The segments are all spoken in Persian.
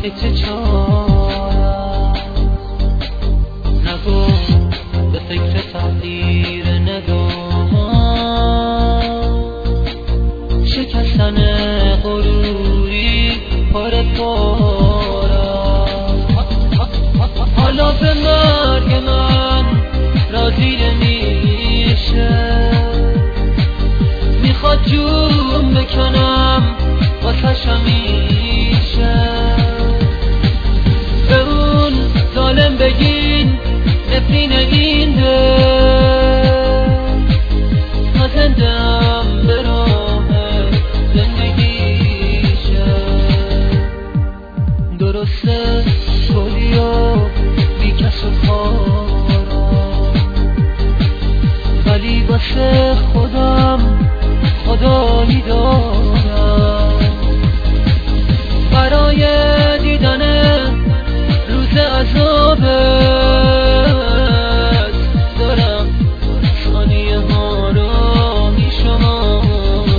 چه چاره نگو به فکر تقدیر نگو شکستن غروری پاره پاره حالا به مرگ من راضی نمیشه میخواد جون بکنم واسش همیشه به اون ظالم بگین نفرین این دل ما زندم به راه زندگیشه درسته گلی و بی کس و کارم ولی واسه خودم خدایی دارم برای دیدن روز عذابت دارم ثانیه ها رو میشمارم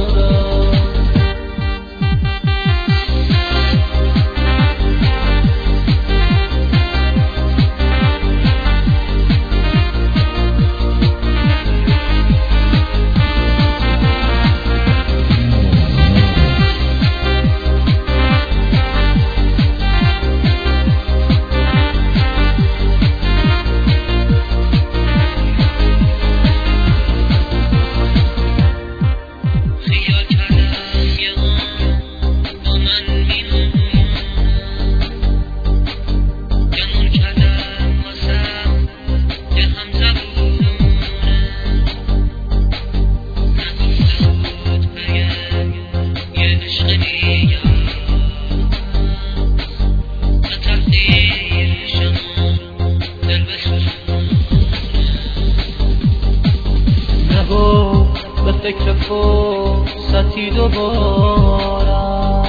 فکر فرصتی دوباره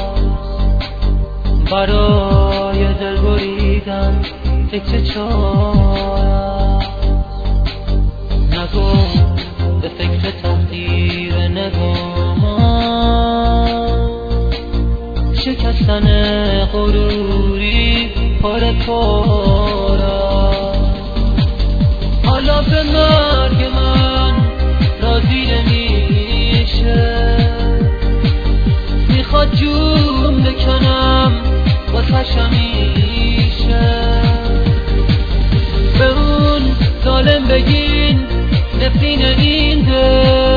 برای دل بریدن چه چاره نگو به فکر تقدیر نگو شکستن غروری پاره پاره حالا به مرگ من راضی نمیشه میخواد جون بکنم واسش همیشه به اون ظالم بگین نفرین این دل